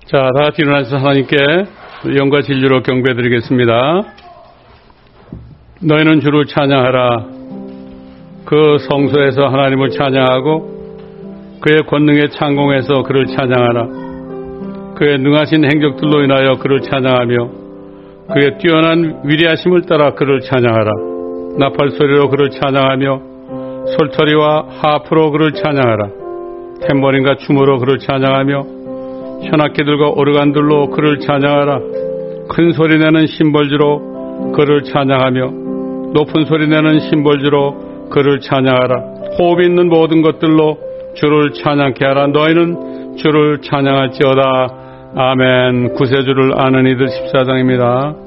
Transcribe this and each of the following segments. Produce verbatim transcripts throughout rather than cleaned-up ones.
자, 다 같이 일어나서 하나님께 영과 진리로 경배드리겠습니다. 너희는 주를 찬양하라. 그 성소에서 하나님을 찬양하고 그의 권능에 창공해서 그를 찬양하라. 그의 능하신 행적들로 인하여 그를 찬양하며 그의 뛰어난 위대하심을 따라 그를 찬양하라. 나팔소리로 그를 찬양하며 솔터리와 하프로 그를 찬양하라. 탬버린과 춤으로 그를 찬양하며 현악기들과 오르간들로 그를 찬양하라. 큰 소리내는 심벌주로 그를 찬양하며 높은 소리내는 심벌주로 그를 찬양하라. 호흡 있는 모든 것들로 주를 찬양케 하라. 너희는 주를 찬양할지어다. 아멘. 구세주를 아는 이들 십사 장입니다.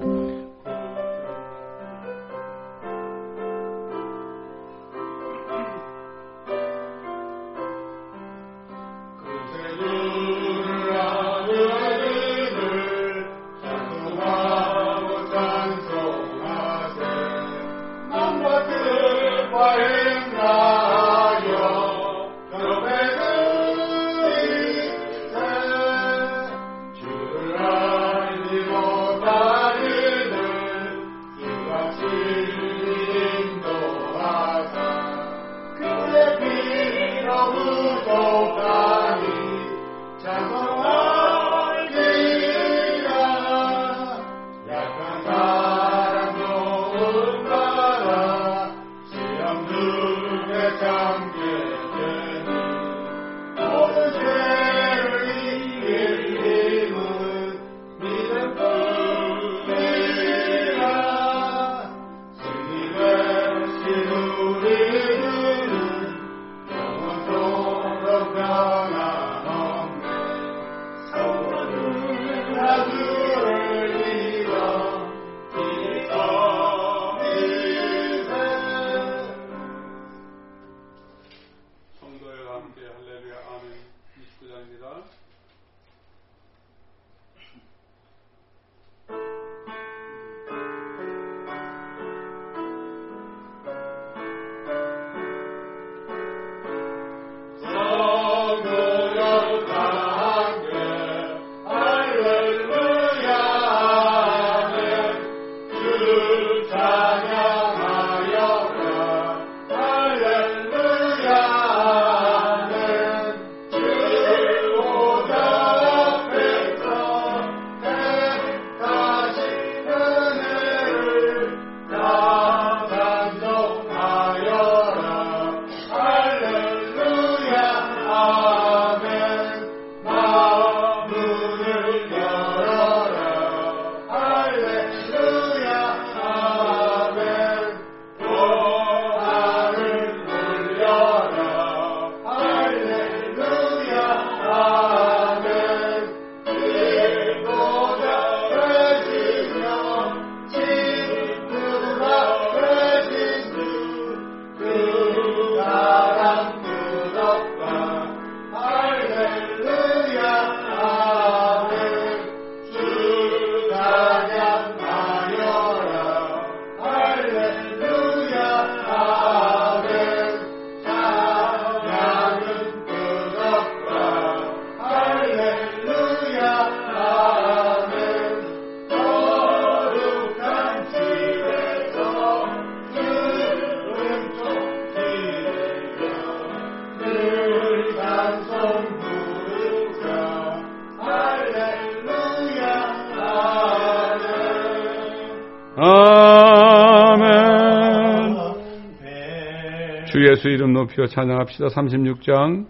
주 예수 이름 높여 찬양합시다. 삼십육 장.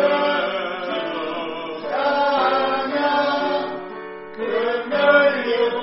You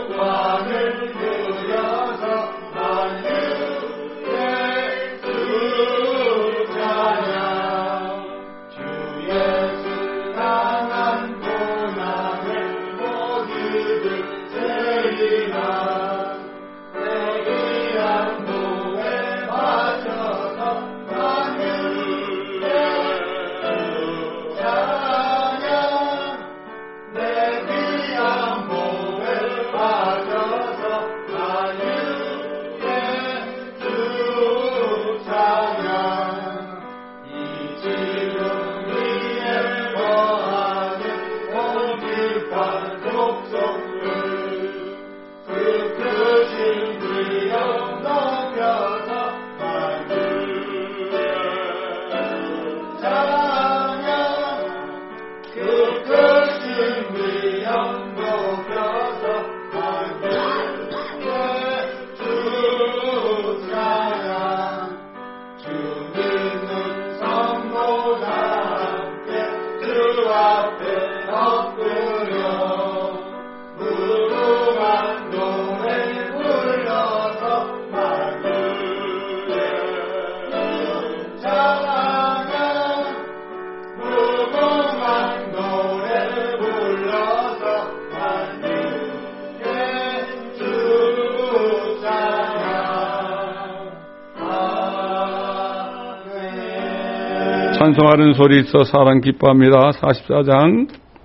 찬송하는 소리 있어 사랑 기뻐합니다. 사십사 장.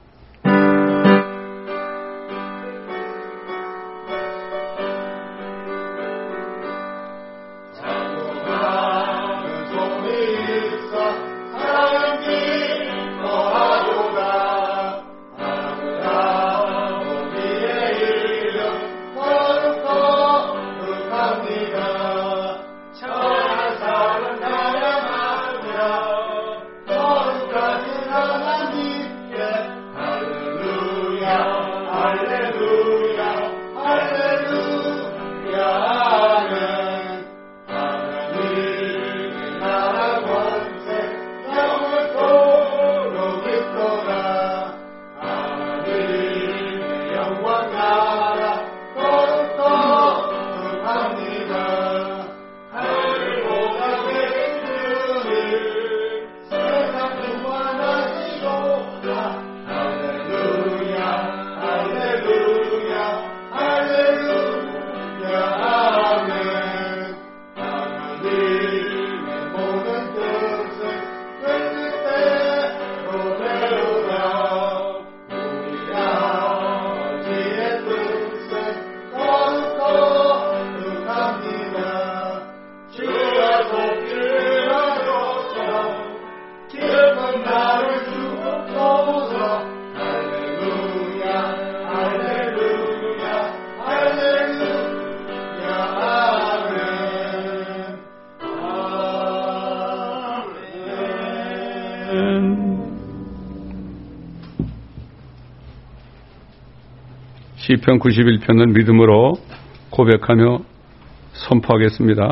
시편 구십일 편은 믿음으로 고백하며 선포하겠습니다.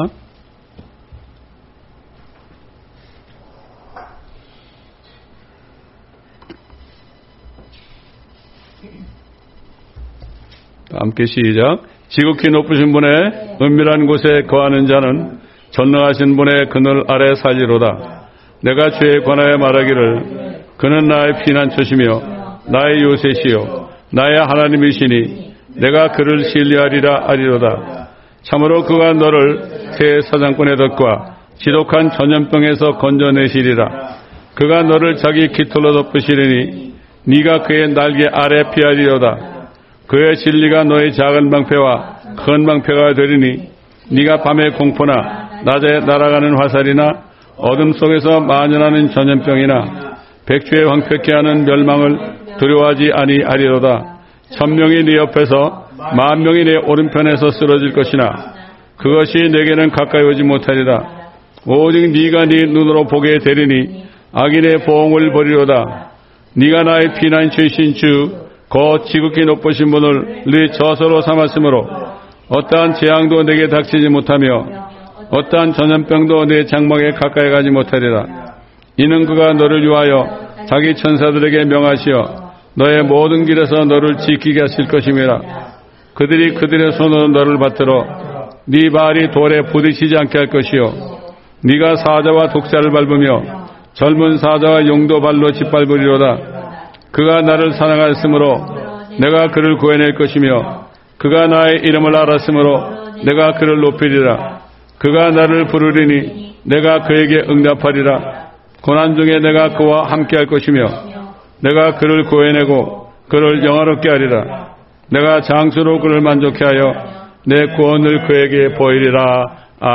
함께 시작. 지극히 높으신 분의 은밀한 곳에 거하는 자는 전능하신 분의 그늘 아래 살리로다. 내가 주에 관하여 말하기를 그는 나의 피난처시며 나의 요새시요 나의 하나님이시니 내가 그를 신뢰하리라 하리로다. 참으로 그가 너를 새 사장꾼의 덫과 지독한 전염병에서 건져내시리라. 그가 너를 자기 깃털로 덮으시리니 네가 그의 날개 아래 피하리로다. 그의 진리가 너의 작은 방패와 큰 방패가 되리니 네가 밤의 공포나 낮에 날아가는 화살이나 어둠 속에서 만연하는 전염병이나 백주에 황폐케 하는 멸망을 두려워하지 아니하리로다. 천명이 네 옆에서 만명이 네 오른편에서 쓰러질 것이나 그것이 내게는 가까이 오지 못하리라. 오직 네가 네 눈으로 보게 되리니 악인의 보응을 버리로다. 네가 나의 피난처이신 주 곧 지극히 높으신 분을 네 저소로 삼았으므로 어떠한 재앙도 내게 닥치지 못하며 어떠한 전염병도 내 장막에 가까이 가지 못하리라. 이는 그가 너를 위하여 자기 천사들에게 명하시어 너의 모든 길에서 너를 지키게 하실 것임이라. 그들이 그들의 손으로 너를 받들어 네 발이 돌에 부딪히지 않게 할 것이요 네가 사자와 독사를 밟으며 젊은 사자와 용도 발로 짓밟으리로다. 그가 나를 사랑하였으므로 내가 그를 구해낼 것이며 그가 나의 이름을 알았으므로 내가 그를 높이리라. 그가 나를 부르리니 내가 그에게 응답하리라. 고난 중에 내가 그와 함께할 것이며 내가 그를 구해내고 그를 영화롭게 하리라. 내가 장수로 그를 만족케 하여 내 구원을 그에게 보이리라.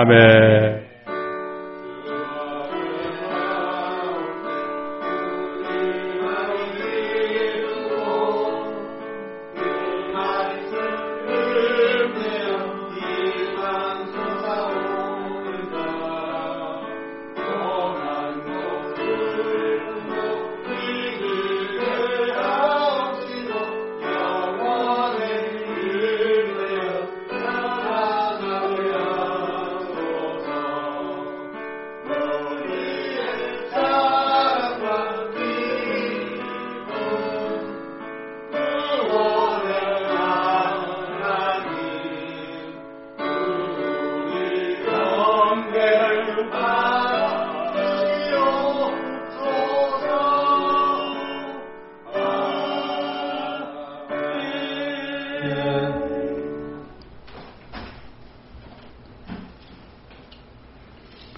아멘.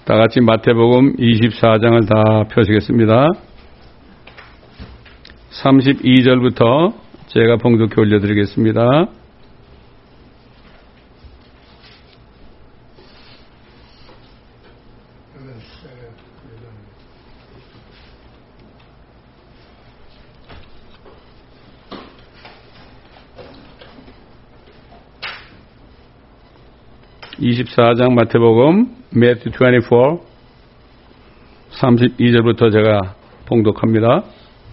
다 같이 마태복음 이십사 장을 다 펴시겠습니다. 삼십이 절부터 제가 봉독해 올려드리겠습니다. 이십사 장 마태복음 Matthew 이십사 삼십이 절부터 제가 봉독합니다.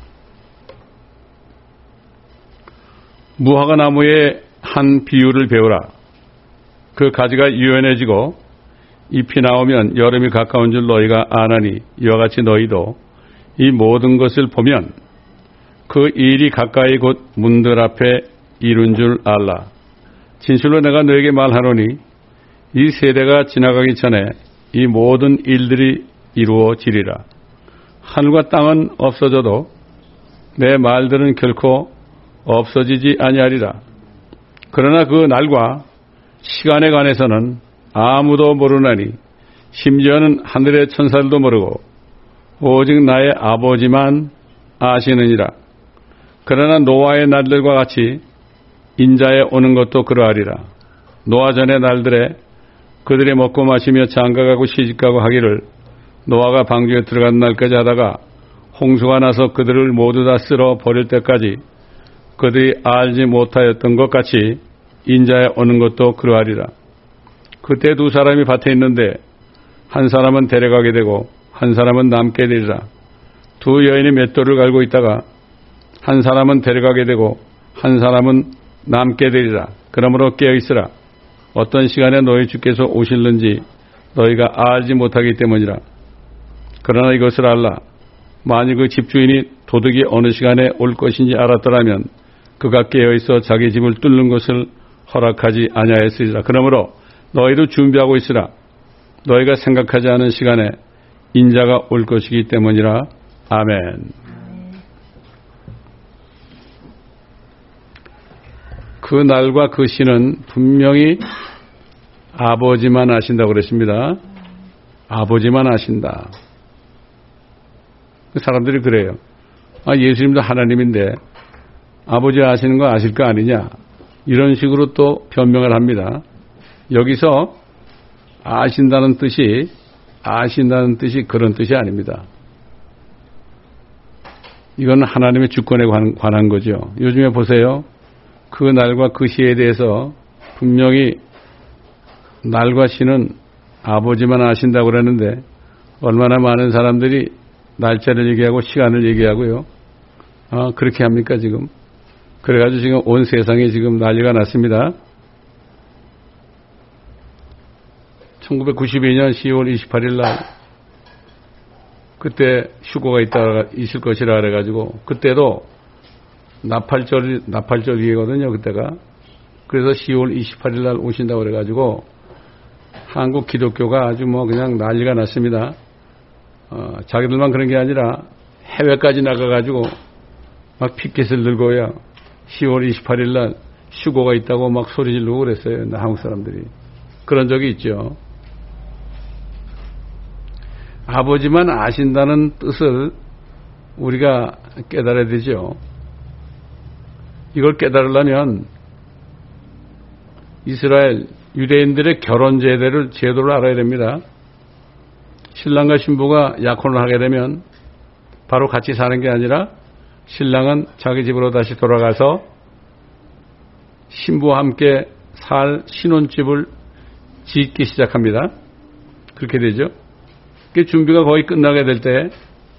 무화과 나무의 한 비유를 배우라. 그 가지가 유연해지고 잎이 나오면 여름이 가까운 줄 너희가 아나니 이와 같이 너희도 이 모든 것을 보면 그 일이 가까이 곧 문들 앞에 이룬 줄 알라. 진실로 내가 너에게 말하노니 이 세대가 지나가기 전에 이 모든 일들이 이루어지리라. 하늘과 땅은 없어져도 내 말들은 결코 없어지지 아니하리라. 그러나 그 날과 시간에 관해서는 아무도 모르나니 심지어는 하늘의 천사들도 모르고 오직 나의 아버지만 아시느니라. 그러나 노아의 날들과 같이 인자에 오는 것도 그러하리라. 노아 전의 날들에 그들이 먹고 마시며 장가가고 시집가고 하기를 노아가 방주에 들어간 날까지 하다가 홍수가 나서 그들을 모두 다 쓸어 버릴 때까지 그들이 알지 못하였던 것 같이 인자에 오는 것도 그러하리라. 그때 두 사람이 밭에 있는데 한 사람은 데려가게 되고 한 사람은 남게 되리라. 두 여인이 맷돌을 갈고 있다가 한 사람은 데려가게 되고 한 사람은 남게 되리라. 그러므로 깨어있으라. 어떤 시간에 너희 주께서 오실는지 너희가 알지 못하기 때문이라. 그러나 이것을 알라. 만일 그 집주인이 도둑이 어느 시간에 올 것인지 알았더라면 그가 깨어있어 자기 집을 뚫는 것을 허락하지 아니하였으리라. 그러므로 너희도 준비하고 있으라. 너희가 생각하지 않은 시간에 인자가 올 것이기 때문이라. 아멘. 그 날과 그 시는 분명히 아버지만 아신다고 그랬습니다. 아버지만 아신다. 사람들이 그래요. 아, 예수님도 하나님인데 아버지 아시는 거 아실 거 아니냐. 이런 식으로 또 변명을 합니다. 여기서 아신다는 뜻이 아신다는 뜻이 그런 뜻이 아닙니다. 이건 하나님의 주권에 관한 거죠. 요즘에 보세요. 그 날과 그 시에 대해서 분명히 날과 시는 아버지만 아신다고 그러는데 얼마나 많은 사람들이 날짜를 얘기하고 시간을 얘기하고요. 아, 그렇게 합니까 지금? 그래가지고 지금 온 세상에 지금 난리가 났습니다. 천구백구십이 년 시월 이십팔일 날 그때 휴고가 있다 있을 것이라 그래가지고 그때도 나팔절, 나팔절이거든요, 그때가. 그래서 시월 이십팔일 날 오신다고 그래가지고, 한국 기독교가 아주 뭐 그냥 난리가 났습니다. 어, 자기들만 그런 게 아니라 해외까지 나가가지고, 막 피켓을 들고요, 시월 이십팔일 날 휴고가 있다고 막 소리 지르고 그랬어요, 한국 사람들이. 그런 적이 있죠. 아버지만 아신다는 뜻을 우리가 깨달아야 되죠. 이걸 깨달으려면 이스라엘 유대인들의 결혼 제도를, 제도를 알아야 됩니다. 신랑과 신부가 약혼을 하게 되면 바로 같이 사는 게 아니라 신랑은 자기 집으로 다시 돌아가서 신부와 함께 살 신혼집을 짓기 시작합니다. 그렇게 되죠. 그 준비가 거의 끝나게 될 때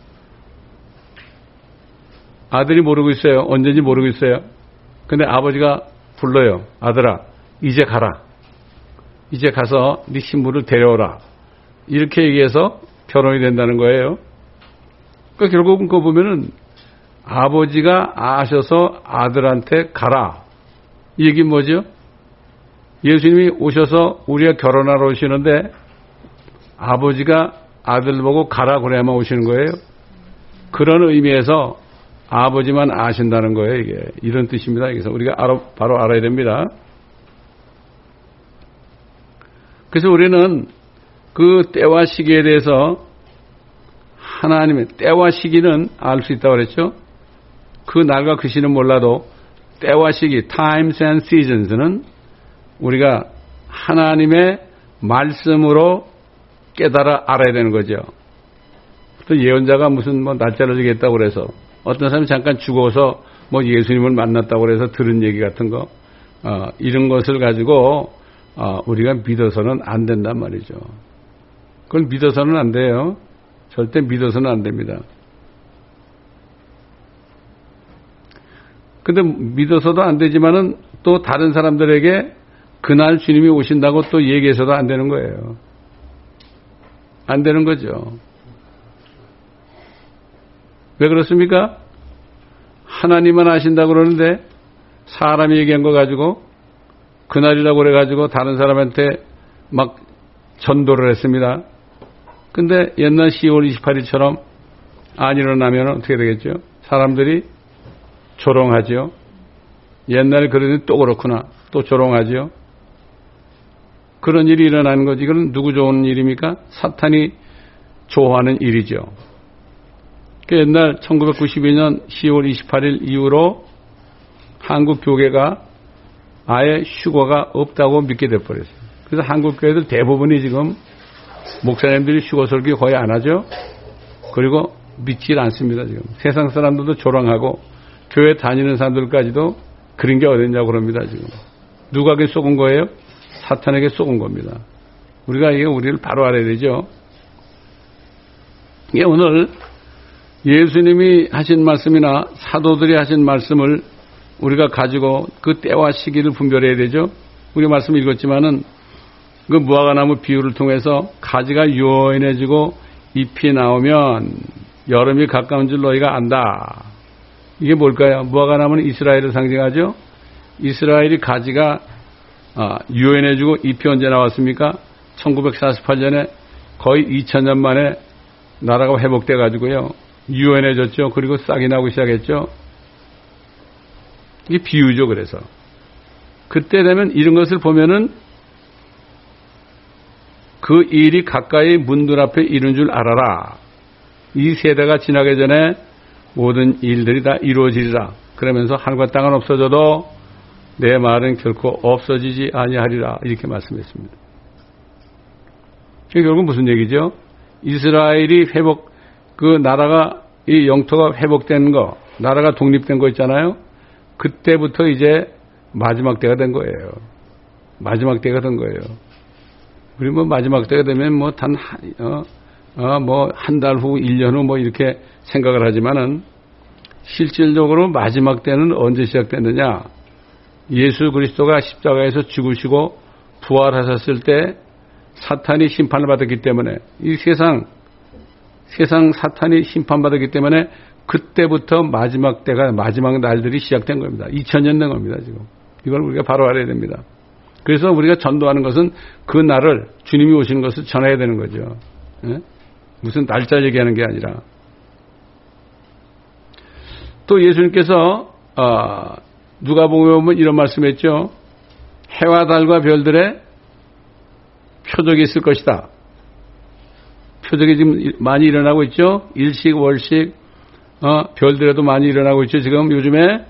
아들이 모르고 있어요. 언제인지 모르고 있어요. 근데 아버지가 불러요. 아들아, 이제 가라. 이제 가서 네 신부를 데려오라. 이렇게 얘기해서 결혼이 된다는 거예요. 그러니까 결국은 그거 보면은 아버지가 아셔서 아들한테 가라. 이 얘기는 뭐죠? 예수님이 오셔서 우리가 결혼하러 오시는데 아버지가 아들 보고 가라 그래야만 오시는 거예요. 그런 의미에서 아버지만 아신다는 거예요. 이게 이런 뜻입니다. 그래서 우리가 알아, 바로 알아야 됩니다. 그래서 우리는 그 때와 시기에 대해서 하나님의 때와 시기는 알 수 있다고 그랬죠. 그 날과 그 시는 몰라도 때와 시기, times and seasons는 우리가 하나님의 말씀으로 깨달아 알아야 되는 거죠. 또 예언자가 무슨 뭐 날짜를 주겠다고 그래서 어떤 사람이 잠깐 죽어서 뭐 예수님을 만났다고 그래서 들은 얘기 같은 거, 어, 이런 것을 가지고 어, 우리가 믿어서는 안 된단 말이죠. 그걸 믿어서는 안 돼요. 절대 믿어서는 안 됩니다. 근데 믿어서도 안 되지만은 또 다른 사람들에게 그날 주님이 오신다고 또 얘기해서도 안 되는 거예요. 안 되는 거죠. 왜 그렇습니까? 하나님만 아신다고 그러는데 사람이 얘기한 거 가지고 그날이라고 그래가지고 다른 사람한테 막 전도를 했습니다. 근데 옛날 시월 이십팔일처럼 안 일어나면 어떻게 되겠죠? 사람들이 조롱하죠. 옛날에 그러더니 또 그렇구나. 또 조롱하죠. 그런 일이 일어나는 거지. 이건 누구 좋은 일입니까? 사탄이 좋아하는 일이죠. 그 옛날 천구백구십이년 시월 이십팔일 이후로 한국 교계가 아예 휴거가 없다고 믿게 돼버렸어요. 그래서 한국 교회들 대부분이 지금 목사님들이 휴거 설교 거의 안 하죠. 그리고 믿질 않습니다. 지금 세상 사람들도 조롱하고 교회 다니는 사람들까지도 그런 게 어딨냐고 그럽니다. 지금 누가에게 쏘은 거예요? 사탄에게 쏘은 겁니다. 우리가 이게 우리를 바로 알아야 되죠. 이게 오늘 예수님이 하신 말씀이나 사도들이 하신 말씀을 우리가 가지고 그 때와 시기를 분별해야 되죠. 우리 말씀 읽었지만은 그 무화과나무 비유를 통해서 가지가 유연해지고 잎이 나오면 여름이 가까운 줄 너희가 안다. 이게 뭘까요? 무화과나무는 이스라엘을 상징하죠. 이스라엘이 가지가 유연해지고 잎이 언제 나왔습니까? 천구백사십팔년에 거의 이천 년 만에 나라가 회복돼 가지고요. 유연해졌죠. 그리고 싹이 나고 시작했죠. 이게 비유죠. 그래서 그때 되면 이런 것을 보면은 그 일이 가까이 문들 앞에 이른 줄 알아라. 이 세대가 지나기 전에 모든 일들이 다 이루어지리라. 그러면서 하늘과 땅은 없어져도 내 말은 결코 없어지지 아니하리라. 이렇게 말씀했습니다. 이게 결국 무슨 얘기죠? 이스라엘이 회복, 그 나라가, 이 영토가 회복된 거, 나라가 독립된 거 있잖아요. 그때부터 이제 마지막 때가 된 거예요. 마지막 때가 된 거예요. 우리 뭐 마지막 때가 되면 뭐 단, 어, 어, 뭐 한 달 후, 일 년 후 뭐 이렇게 생각을 하지만은 실질적으로 마지막 때는 언제 시작됐느냐? 예수 그리스도가 십자가에서 죽으시고 부활하셨을 때 사탄이 심판을 받았기 때문에 이 세상, 세상 사탄이 심판받았기 때문에 그때부터 마지막 때가, 마지막 날들이 시작된 겁니다. 이천 년 된 겁니다, 지금. 이걸 우리가 바로 알아야 됩니다. 그래서 우리가 전도하는 것은 그 날을, 주님이 오시는 것을 전해야 되는 거죠. 예? 무슨 날짜 얘기하는 게 아니라. 또 예수님께서, 어, 누가복음에 보면 이런 말씀했죠. 해와 달과 별들의 표적이 있을 것이다. 표적이 지금 많이 일어나고 있죠. 일식, 월식, 어, 별들에도 많이 일어나고 있죠. 지금 요즘에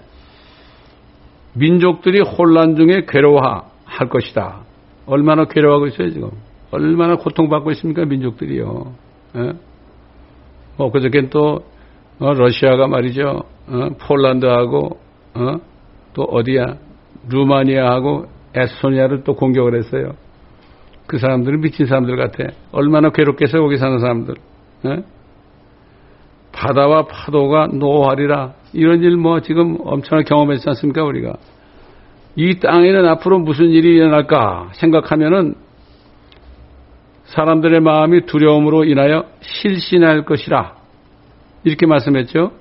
민족들이 혼란 중에 괴로워할 것이다. 얼마나 괴로워하고 있어요, 지금. 얼마나 고통받고 있습니까, 민족들이요. 예? 뭐, 그저께는 또, 어, 러시아가 말이죠. 어, 폴란드하고, 어, 또 어디야, 루마니아하고 에스토니아를 또 공격을 했어요. 그 사람들은 미친 사람들 같아. 얼마나 괴롭겠어요, 거기 사는 사람들. 예? 바다와 파도가 노하리라. 이런 일 뭐 지금 엄청나게 경험했지 않습니까, 우리가. 이 땅에는 앞으로 무슨 일이 일어날까 생각하면은 사람들의 마음이 두려움으로 인하여 실신할 것이라. 이렇게 말씀했죠.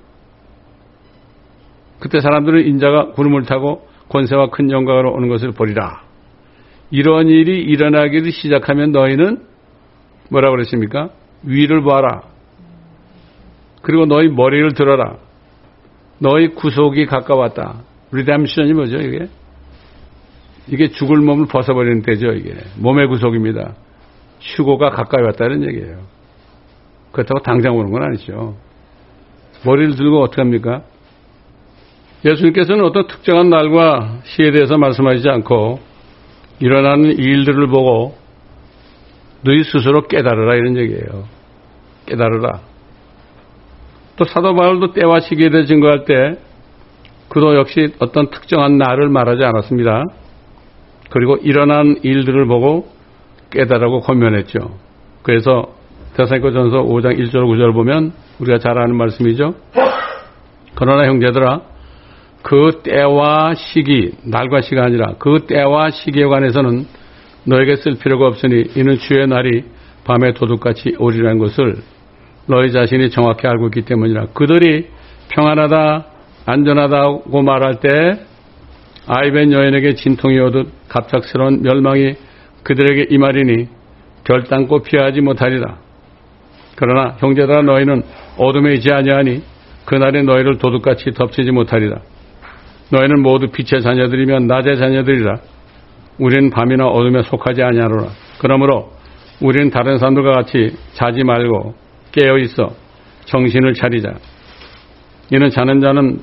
그때 사람들은 인자가 구름을 타고 권세와 큰 영광으로 오는 것을 보리라. 이런 일이 일어나기를 시작하면 너희는 뭐라고 그랬습니까? 위를 봐라. 그리고 너희 머리를 들어라. 너희 구속이 가까웠다. 리뎀션이 뭐죠, 이게? 이게 죽을 몸을 벗어버리는 때죠, 이게. 몸의 구속입니다. 휴고가 가까이 왔다는 얘기예요. 그렇다고 당장 오는 건 아니죠. 머리를 들고 어떻게 합니까? 예수님께서는 어떤 특정한 날과 시에 대해서 말씀하시지 않고 일어나는 일들을 보고 너희 스스로 깨달으라 이런 얘기예요. 깨달으라. 또 사도 바울도 때와 시기에 대해 증거할 때 그도 역시 어떤 특정한 날을 말하지 않았습니다. 그리고 일어난 일들을 보고 깨달으라고 권면했죠. 그래서 데살로니가전서 오 장 일 절 구 절 보면 우리가 잘 아는 말씀이죠. 그러나 형제들아 그 때와 시기, 날과 시가 아니라 그 때와 시기에 관해서는 너에게 쓸 필요가 없으니 이는 주의 날이 밤에 도둑같이 오리라는 것을 너희 자신이 정확히 알고 있기 때문이라. 그들이 평안하다 안전하다고 말할 때 아이벤 여인에게 진통이 오듯 갑작스러운 멸망이 그들에게 임하리니 결단코 피하지 못하리라. 그러나 형제들아 너희는 어둠에 있지 아니하니 그날에 너희를 도둑같이 덮치지 못하리라. 너희는 모두 빛의 자녀들이면 낮의 자녀들이라. 우리는 밤이나 어둠에 속하지 아니하노라. 그러므로 우리는 다른 사람들과 같이 자지 말고 깨어 있어 정신을 차리자. 이는 자는 자는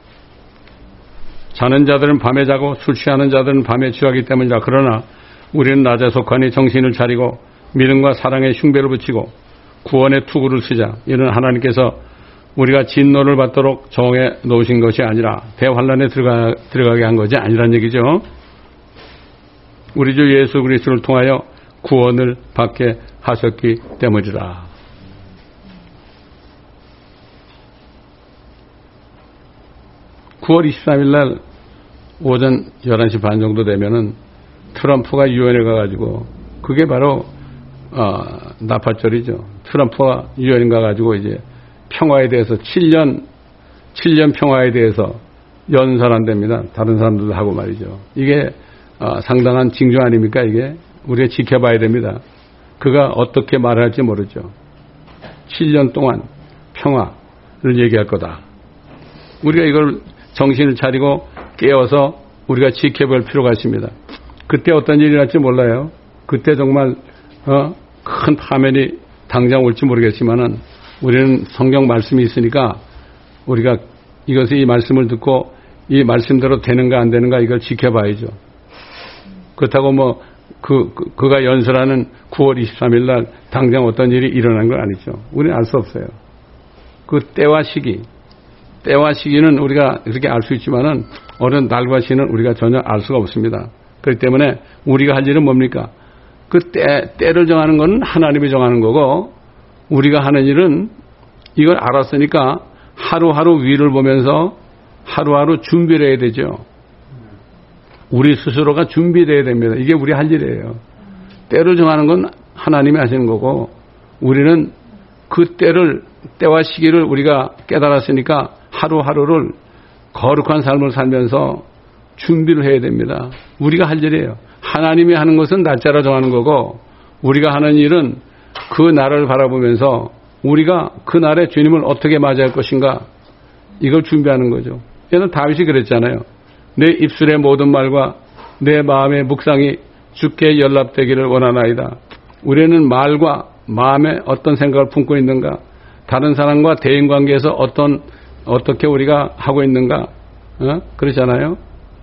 자는 자들은 밤에 자고 술 취하는 자들은 밤에 취하기 때문이라. 그러나 우리는 낮에 속하니 정신을 차리고 믿음과 사랑의 흉배를 붙이고 구원의 투구를 쓰자. 이는 하나님께서 우리가 진노를 받도록 정해 놓으신 것이 아니라 대환란에 들어가, 들어가게 한 것이 아니란 얘기죠. 우리 주 예수 그리스도를 통하여 구원을 받게 하셨기 때문이라. 구월 이십삼일 날 오전 열한 시 반 정도 되면은 트럼프가 유엔에 가가지고 그게 바로 어, 나팔절이죠. 트럼프가 유엔에 가가지고 이제 평화에 대해서 칠 년 칠 년 평화에 대해서 연설한답니다. 다른 사람들도 하고 말이죠. 이게 어, 상당한 징조 아닙니까? 이게 우리가 지켜봐야 됩니다. 그가 어떻게 말할지 모르죠. 칠 년 동안 평화를 얘기할 거다. 우리가 이걸 정신을 차리고 깨어서 우리가 지켜볼 필요가 있습니다. 그때 어떤 일이 날지 몰라요. 그때 정말 어, 큰 파멸이 당장 올지 모르겠지만은 우리는 성경 말씀이 있으니까 우리가 이것을 이 말씀을 듣고 이 말씀대로 되는가 안 되는가 이걸 지켜봐야죠. 그렇다고 뭐 그, 그 그가 연설하는 구월 이십삼일 날 당장 어떤 일이 일어난 건 아니죠. 우리는 알 수 없어요. 그 때와 시기, 때와 시기는 우리가 그렇게 알 수 있지만은 어느 날과 시는 우리가 전혀 알 수가 없습니다. 그렇기 때문에 우리가 할 일은 뭡니까? 그 때, 때를 정하는 건 하나님이 정하는 거고 우리가 하는 일은 이걸 알았으니까 하루하루 위를 보면서 하루하루 준비를 해야 되죠. 우리 스스로가 준비되어야 됩니다. 이게 우리 할 일이에요. 때를 정하는 건 하나님이 하시는 거고 우리는 그 때를 때와 시기를 우리가 깨달았으니까 하루하루를 거룩한 삶을 살면서 준비를 해야 됩니다. 우리가 할 일이에요. 하나님이 하는 것은 날짜로 정하는 거고 우리가 하는 일은 그 날을 바라보면서 우리가 그 날에 주님을 어떻게 맞이할 것인가 이걸 준비하는 거죠. 얘는 다윗이 그랬잖아요. 내 입술의 모든 말과 내 마음의 묵상이 주께 연락되기를 원하나이다. 우리는 말과 마음에 어떤 생각을 품고 있는가, 다른 사람과 대인관계에서 어떤 어떻게 우리가 하고 있는가, 어? 그렇잖아요.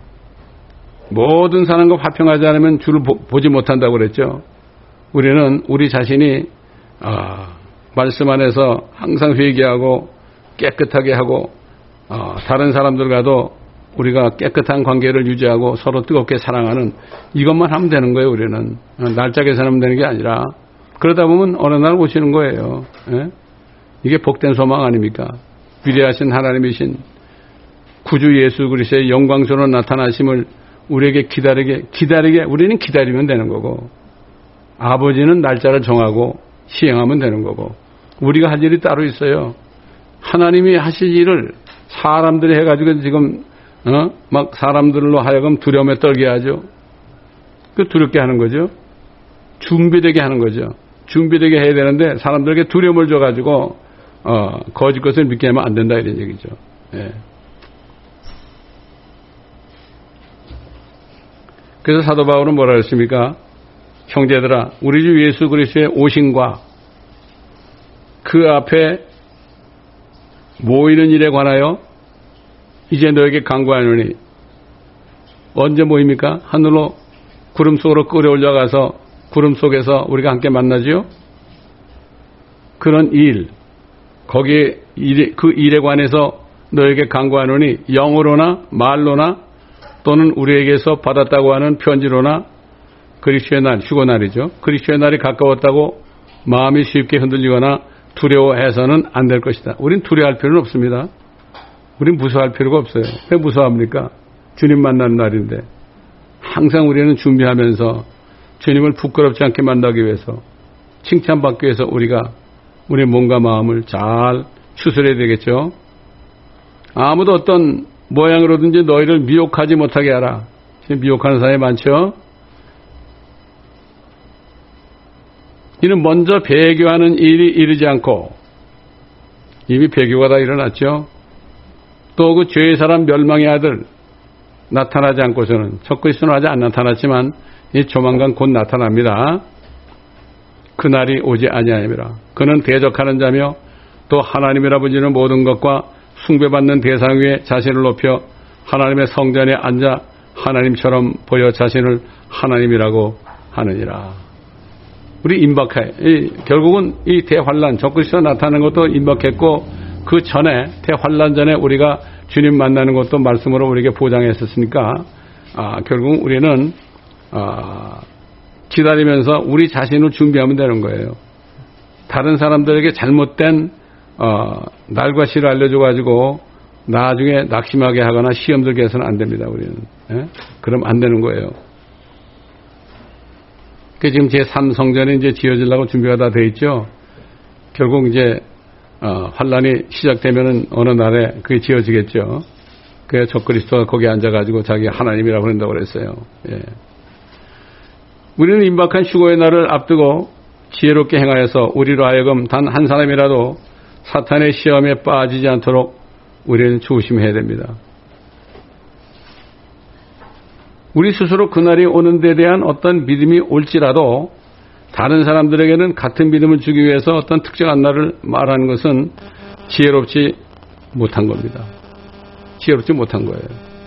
모든 사람과 화평하지 않으면 주를 보, 보지 못한다고 그랬죠. 우리는 우리 자신이 아, 말씀 안에서 항상 회개하고 깨끗하게 하고 어, 다른 사람들과도 우리가 깨끗한 관계를 유지하고 서로 뜨겁게 사랑하는 이것만 하면 되는 거예요. 우리는 날짜 계산하면 되는 게 아니라 그러다 보면 어느 날 오시는 거예요. 예? 이게 복된 소망 아닙니까? 위대하신 하나님이신 구주 예수 그리스도의 영광스러운 나타나심을 우리에게 기다리게 기다리게 우리는 기다리면 되는 거고 아버지는 날짜를 정하고 시행하면 되는 거고 우리가 할 일이 따로 있어요. 하나님이 하실 일을 사람들이 해가지고 지금 어? 막 사람들로 하여금 두려움에 떨게 하죠. 그 두렵게 하는 거죠. 준비되게 하는 거죠. 준비되게 해야 되는데 사람들에게 두려움을 줘가지고 어, 거짓 것을 믿게 하면 안 된다 이런 얘기죠. 예. 그래서 사도 바울은 뭐라 했습니까? 형제들아, 우리 주 예수 그리스도의 오심과 그 앞에 모이는 일에 관하여 이제 너에게 간구하노니, 언제 모입니까? 하늘로 구름 속으로 끌어올려가서 구름 속에서 우리가 함께 만나지요? 그런 일, 거기에 일, 그 일에 관해서 너에게 간구하노니, 영으로나 말로나 또는 우리에게서 받았다고 하는 편지로나, 그리스도의 날, 휴거날이죠. 그리스도의 날이 가까웠다고 마음이 쉽게 흔들리거나 두려워해서는 안 될 것이다. 우린 두려워할 필요는 없습니다. 우린 무서워할 필요가 없어요. 왜 무서워합니까? 주님 만나는 날인데. 항상 우리는 준비하면서 주님을 부끄럽지 않게 만나기 위해서, 칭찬받기 위해서 우리가 우리 몸과 마음을 잘 추스려야 되겠죠. 아무도 어떤 모양으로든지 너희를 미혹하지 못하게 하라. 지금 미혹하는 사람이 많죠. 이는 먼저 배교하는 일이 이르지 않고, 이미 배교가 다 일어났죠. 또 그 죄의 사람 멸망의 아들 나타나지 않고서는, 적그리스도는 아직 안 나타났지만 이 조만간 곧 나타납니다. 그날이 오지 아니하니라. 그는 대적하는 자며 또 하나님이라 부르는 모든 것과 숭배받는 대상 위에 자신을 높여 하나님의 성전에 앉아 하나님처럼 보여 자신을 하나님이라고 하느니라. 우리 임박해. 이, 결국은 이 대환란, 적그리스도 나타나는 것도 임박했고, 그 전에, 대환란 전에 우리가 주님 만나는 것도 말씀으로 우리에게 보장했었으니까, 아, 결국 우리는, 아, 기다리면서 우리 자신을 준비하면 되는 거예요. 다른 사람들에게 잘못된, 어, 날과 시를 알려줘가지고, 나중에 낙심하게 하거나 시험 들게 해서는 안 됩니다, 우리는. 예? 그럼 안 되는 거예요. 그 지금 제삼 성전이 이제 지어지려고 준비가 다 돼 있죠. 결국 이제 어, 환란이 시작되면은 어느 날에 그게 지어지겠죠. 그 적그리스도가 거기 앉아가지고 자기 하나님이라고 그런다고 그랬어요. 예. 우리는 임박한 휴거의 날을 앞두고 지혜롭게 행하여서 우리로 하여금 단 한 사람이라도 사탄의 시험에 빠지지 않도록 우리는 조심해야 됩니다. 우리 스스로 그날이 오는 데 대한 어떤 믿음이 올지라도 다른 사람들에게는 같은 믿음을 주기 위해서 어떤 특정한 날을 말하는 것은 지혜롭지 못한 겁니다. 지혜롭지 못한 거예요.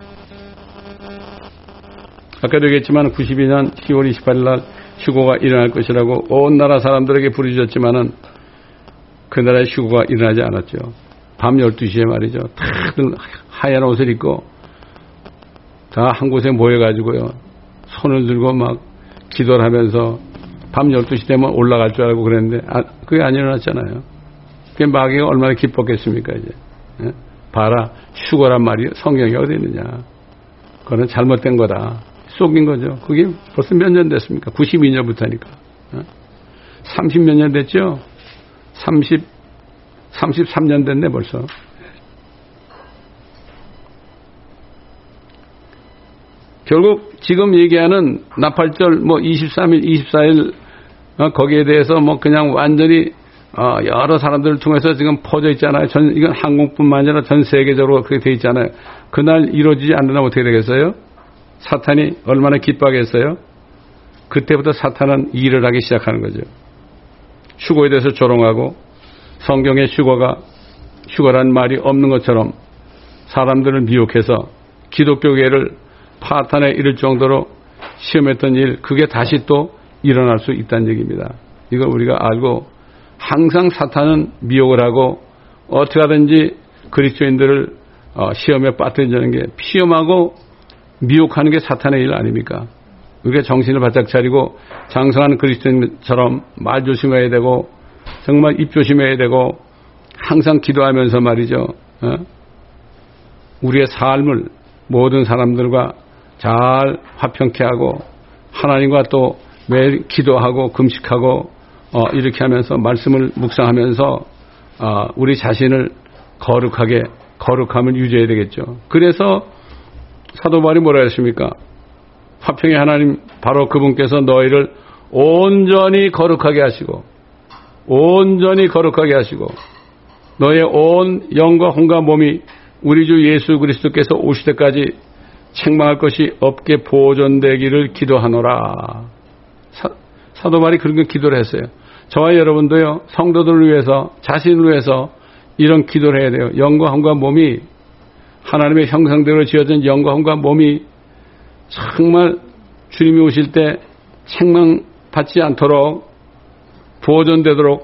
아까도 얘기했지만 구십이 년 시월 이십팔일 날 휴거가 일어날 것이라고 온 나라 사람들에게 부르짖었지만은 그 나라의 휴거가 일어나지 않았죠. 밤 열두 시에 말이죠. 다들 하얀 옷을 입고 다 한 곳에 모여가지고요. 손을 들고 막 기도를 하면서 밤 열두 시 되면 올라갈 줄 알고 그랬는데, 아, 그게 안 일어났잖아요. 그게 마귀가 얼마나 기뻤겠습니까, 이제. 예? 봐라, 휴거란 말이 성경에 어디 있느냐. 그거는 잘못된 거다. 속인 거죠. 그게 벌써 몇 년 됐습니까? 구십이 년부터니까. 예? 삼십몇 년 됐죠? 삼십, 삼십삼 년 됐네, 벌써. 결국 지금 얘기하는 나팔절 뭐 이십삼 일, 이십사 일 어, 거기에 대해서 뭐 그냥 완전히 어, 여러 사람들을 통해서 지금 퍼져 있잖아요. 전 이건 한국뿐만 아니라 전 세계적으로 그렇게 돼 있잖아요. 그날 이루어지지 않으면 어떻게 되겠어요? 사탄이 얼마나 기뻐하겠어요? 그때부터 사탄은 일을 하기 시작하는 거죠. 휴거에 대해서 조롱하고 성경에 휴거가 휴거란 말이 없는 것처럼 사람들을 미혹해서 기독교계를 파탄에 이를 정도로 시험했던 일, 그게 다시 또 일어날 수 있다는 얘기입니다. 이걸 우리가 알고 항상 사탄은 미혹을 하고 어떻게 하든지 그리스도인들을 시험에 빠뜨리는 게, 시험하고 미혹하는 게 사탄의 일 아닙니까? 우리가 정신을 바짝 차리고 장성한 그리스도인처럼 말 조심해야 되고 정말 입 조심해야 되고 항상 기도하면서 말이죠. 어? 우리의 삶을 모든 사람들과 잘 화평케 하고 하나님과 또 매일 기도하고 금식하고 어, 이렇게 하면서 말씀을 묵상하면서 어, 우리 자신을 거룩하게 거룩함을 유지해야 되겠죠. 그래서 사도 바울이 뭐라 했습니까? 화평의 하나님, 바로 그분께서 너희를 온전히 거룩하게 하시고 온전히 거룩하게 하시고 너의 온 영과 혼과 몸이 우리 주 예수 그리스도께서 오실 때까지 책망할 것이 없게 보존되기를 기도하노라. 사, 사도 바울이 그런 거 기도를 했어요. 저와 여러분도요, 성도들을 위해서, 자신을 위해서 이런 기도를 해야 돼요. 영과 혼과 몸이, 하나님의 형상대로 지어진 영과 혼과 몸이 정말 주님이 오실 때 책망받지 않도록 보존되도록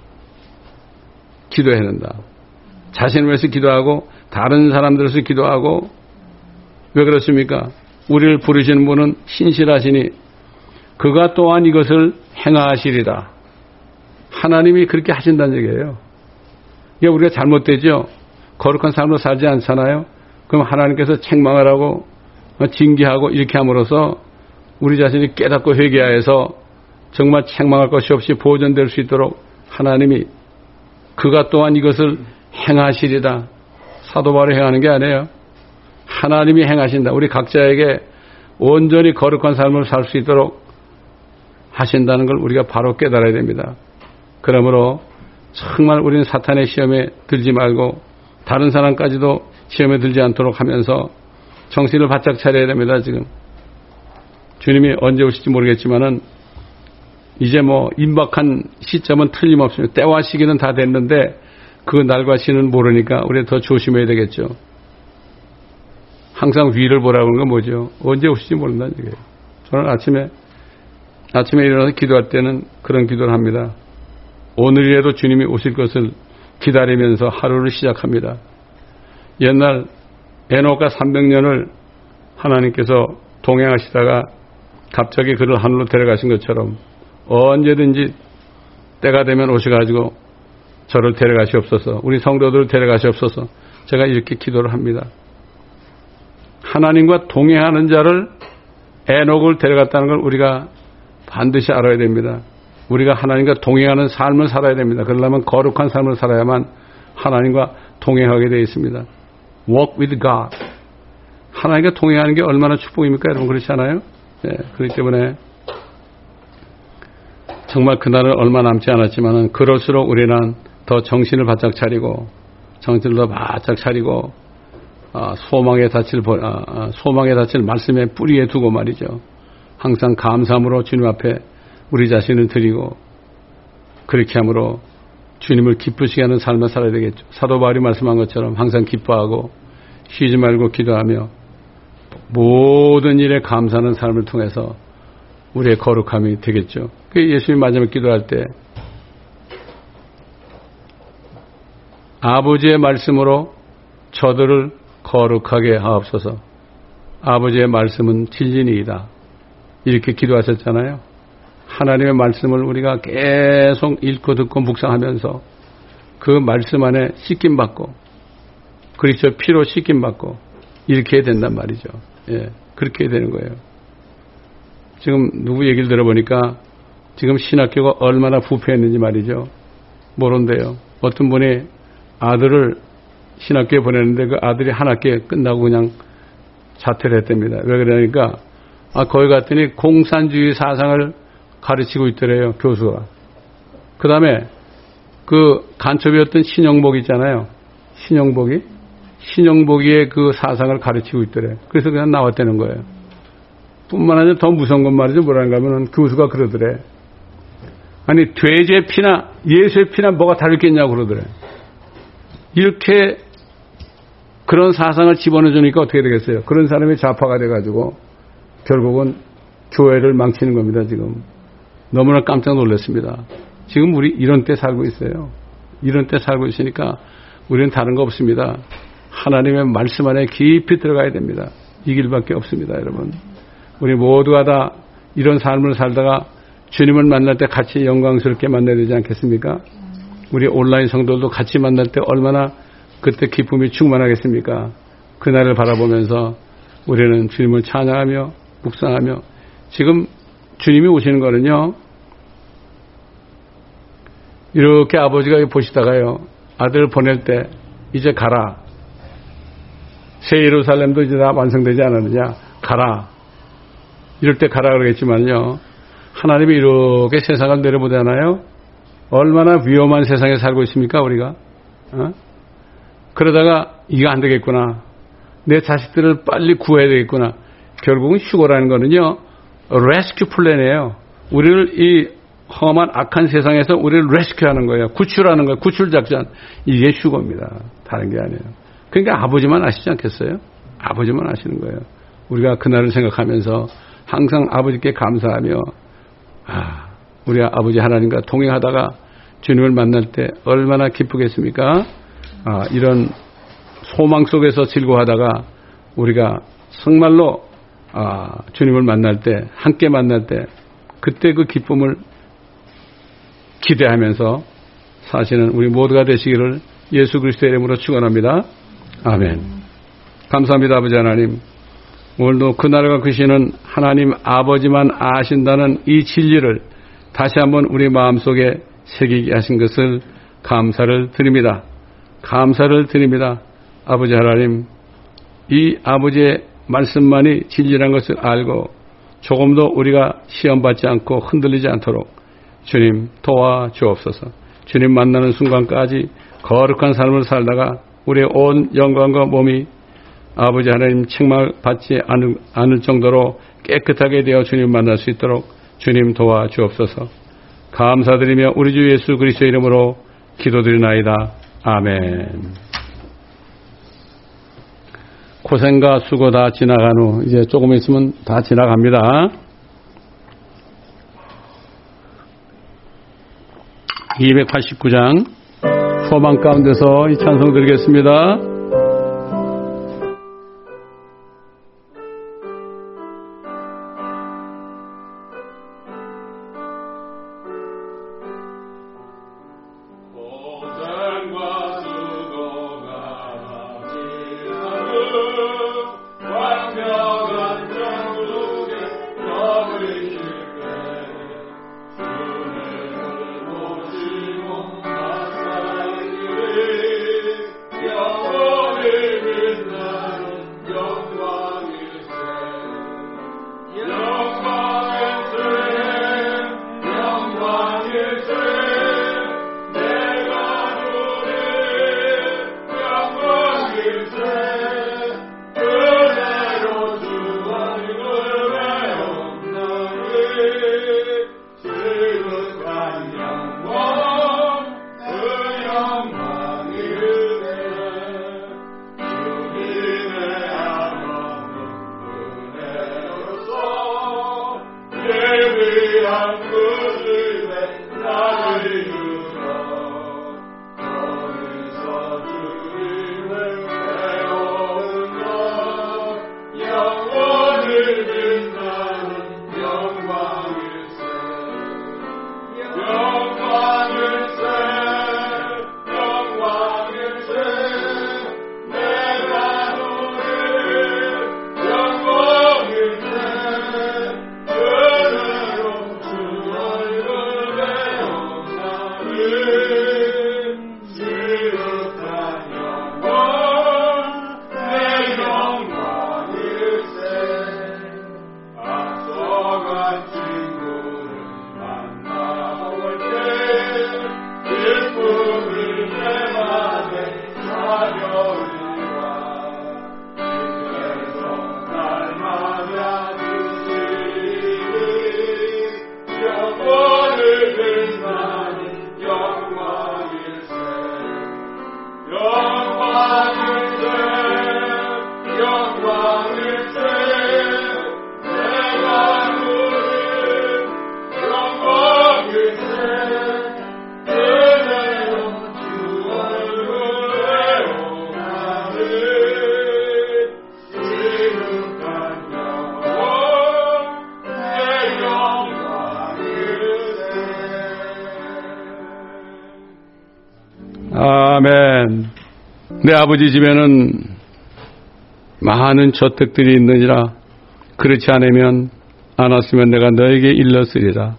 기도해야 된다. 자신을 위해서 기도하고 다른 사람들을 위해서 기도하고. 왜 그렇습니까? 우리를 부르시는 분은 신실하시니 그가 또한 이것을 행하시리라. 하나님이 그렇게 하신다는 얘기예요. 이게 우리가 잘못되죠. 거룩한 삶으로 살지 않잖아요. 그럼 하나님께서 책망을 하고 징계하고 이렇게 함으로써 우리 자신이 깨닫고 회개하여서 정말 책망할 것이 없이 보존될 수 있도록 하나님이 그가 또한 이것을 행하시리다. 사도 바울이 행하는 게 아니에요. 하나님이 행하신다. 우리 각자에게 온전히 거룩한 삶을 살 수 있도록 하신다는 걸 우리가 바로 깨달아야 됩니다. 그러므로 정말 우리는 사탄의 시험에 들지 말고 다른 사람까지도 시험에 들지 않도록 하면서 정신을 바짝 차려야 됩니다. 지금 주님이 언제 오실지 모르겠지만은 이제 뭐 임박한 시점은 틀림없습니다. 때와 시기는 다 됐는데 그 날과 시는 모르니까 우리 더 조심해야 되겠죠. 항상 위를 보라고 하는 건 뭐죠? 언제 오실지 모른다는 얘기예요. 저는 아침에 아침에 일어나서 기도할 때는 그런 기도를 합니다. 오늘이라도 주님이 오실 것을 기다리면서 하루를 시작합니다. 옛날 에녹과 삼백 년을 하나님께서 동행하시다가 갑자기 그를 하늘로 데려가신 것처럼 언제든지 때가 되면 오셔가지고 저를 데려가시옵소서, 우리 성도들을 데려가시옵소서. 제가 이렇게 기도를 합니다. 하나님과 동행하는 자를, 에녹을 데려갔다는 걸 우리가 반드시 알아야 됩니다. 우리가 하나님과 동행하는 삶을 살아야 됩니다. 그러려면 거룩한 삶을 살아야만 하나님과 동행하게 되어 있습니다. Walk with God. 하나님과 동행하는 게 얼마나 축복입니까? 여러분 그렇지 않아요? 네, 그렇기 때문에 정말 그날은 얼마 남지 않았지만은 그럴수록 우리는 더 정신을 바짝 차리고 정신을 더 바짝 차리고 아, 소망에 닻을 아, 소망에 닻을 말씀의 뿌리에 두고 말이죠. 항상 감사함으로 주님 앞에 우리 자신을 드리고 그렇게 함으로 주님을 기쁘시게 하는 삶을 살아야 되겠죠. 사도 바울이 말씀한 것처럼 항상 기뻐하고 쉬지 말고 기도하며 모든 일에 감사하는 삶을 통해서 우리의 거룩함이 되겠죠. 예수님이 마지막 기도할 때 아버지의 말씀으로 저들을 거룩하게 하옵소서. 아버지의 말씀은 진리니이다. 이렇게 기도하셨잖아요. 하나님의 말씀을 우리가 계속 읽고 듣고 묵상하면서 그 말씀 안에 씻김받고 그리스도의 피로 씻김받고 이렇게 해야 된단 말이죠. 예, 그렇게 해야 되는 거예요. 지금 누구 얘기를 들어보니까 지금 신학교가 얼마나 부패했는지 말이죠. 모른대요. 어떤 분이 아들을 신학교에 보냈는데 그 아들이 한 학기에 끝나고 그냥 자퇴를 했답니다. 왜 그러니까 아, 거기 갔더니 공산주의 사상을 가르치고 있더래요, 교수가. 그 다음에 그 간첩이었던 신영복 있잖아요. 신영복이? 신영복이의 그 사상을 가르치고 있더래. 그래서 그냥 나왔다는 거예요. 뿐만 아니라 더 무서운 건 말이죠. 뭐라는가 하면은 교수가 그러더래. 아니, 돼지의 피나 예수의 피나 뭐가 다르겠냐고 그러더래. 이렇게 그런 사상을 집어넣어 주니까 어떻게 되겠어요? 그런 사람이 좌파가 돼가지고 결국은 교회를 망치는 겁니다, 지금. 너무나 깜짝 놀랐습니다. 지금 우리 이런 때 살고 있어요. 이런 때 살고 있으니까 우리는 다른 거 없습니다. 하나님의 말씀 안에 깊이 들어가야 됩니다. 이 길밖에 없습니다, 여러분. 우리 모두가 다 이런 삶을 살다가 주님을 만날 때 같이 영광스럽게 만나야 되지 않겠습니까? 우리 온라인 성도들도 같이 만날 때 얼마나 그때 기쁨이 충만하겠습니까? 그날을 바라보면서 우리는 주님을 찬양하며 묵상하며 지금 주님이 오시는 거는요, 이렇게 아버지가 보시다가요, 아들을 보낼 때 이제 가라. 새 예루살렘도 이제 다 완성되지 않았느냐? 가라. 이럴 때 가라 그러겠지만요, 하나님이 이렇게 세상을 내려보잖아요. 얼마나 위험한 세상에 살고 있습니까, 우리가? 어? 그러다가 이거 안 되겠구나. 내 자식들을 빨리 구해야 되겠구나. 결국은 휴거라는 거는요, 레스큐 플랜이에요. 우리를 이 험한 악한 세상에서 우리를 레스큐하는 거예요. 구출하는 거예요. 구출 작전. 이게 휴거입니다. 다른 게 아니에요. 그러니까 아버지만 아시지 않겠어요? 아버지만 아시는 거예요. 우리가 그날을 생각하면서 항상 아버지께 감사하며 아, 우리 아버지 하나님과 동행하다가 주님을 만날 때 얼마나 기쁘겠습니까? 아, 이런 소망 속에서 즐거워하다가 우리가 정말로 아, 주님을 만날 때, 함께 만날 때 그때 그 기쁨을 기대하면서 사시는 우리 모두가 되시기를 예수 그리스도의 이름으로 축원합니다. 아멘. 감사합니다. 아버지 하나님. 오늘도 그날과 그시는 하나님 아버지만 아신다는 이 진리를 다시 한번 우리 마음속에 새기게 하신 것을 감사를 드립니다. 감사를 드립니다. 아버지 하나님, 이 아버지의 말씀만이 진리란 것을 알고 조금도 우리가 시험받지 않고 흔들리지 않도록 주님 도와주옵소서. 주님 만나는 순간까지 거룩한 삶을 살다가 우리의 온 영광과 몸이 아버지 하나님 책망 받지 않을, 않을 정도로 깨끗하게 되어 주님 만날 수 있도록 주님 도와주옵소서. 감사드리며 우리 주 예수 그리스도의 이름으로 기도드리나이다. 아멘. 고생과 수고 다 지나간 후 이제 조금 있으면 다 지나갑니다. 이백팔십구 장 소망 가운데서 이 찬송 드리겠습니다. 아멘. 내 아버지 집에는 많은 저택들이 있느니라. 그렇지 않으면 않았으면 내가 너에게 일렀으리라.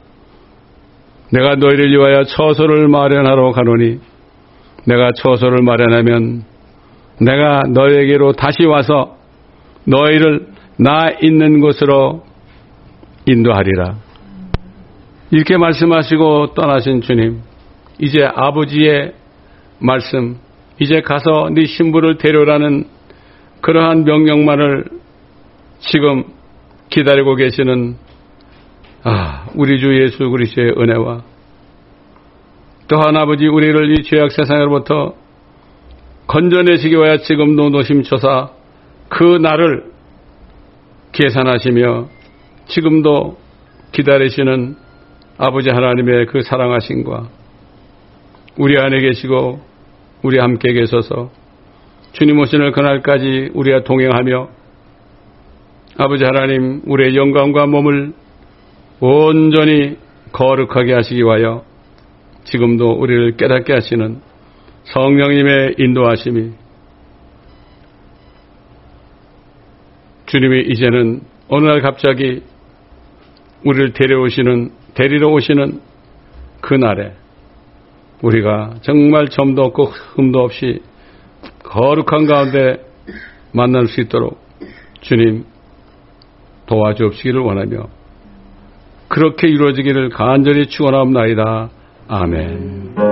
내가 너희를 위하여 처소를 마련하러 가노니 내가 처소를 마련하면 내가 너에게로 다시 와서 너희를 나 있는 곳으로 인도하리라. 이렇게 말씀하시고 떠나신 주님, 이제 아버지의 말씀, 이제 가서 네 신부를 데려라는 그러한 명령만을 지금 기다리고 계시는 아, 우리 주 예수 그리스도의 은혜와 또한 아버지 우리를 이 죄악 세상으로부터 건져내시기 위하여 지금도 노심초사 그 날을 계산하시며 지금도 기다리시는 아버지 하나님의 그 사랑하심과 우리 안에 계시고 우리 함께 계셔서 주님 오시는 그날까지 우리와 동행하며 아버지 하나님 우리의 영광과 몸을 온전히 거룩하게 하시기 위하여 지금도 우리를 깨닫게 하시는 성령님의 인도하심이 주님이 이제는 어느 날 갑자기 우리를 데려오시는 데리러 오시는 그 날에 우리가 정말 점도 없고 흠도 없이 거룩한 가운데 만날 수 있도록 주님 도와주옵시기를 원하며 그렇게 이루어지기를 간절히 축원하옵나이다. 아멘.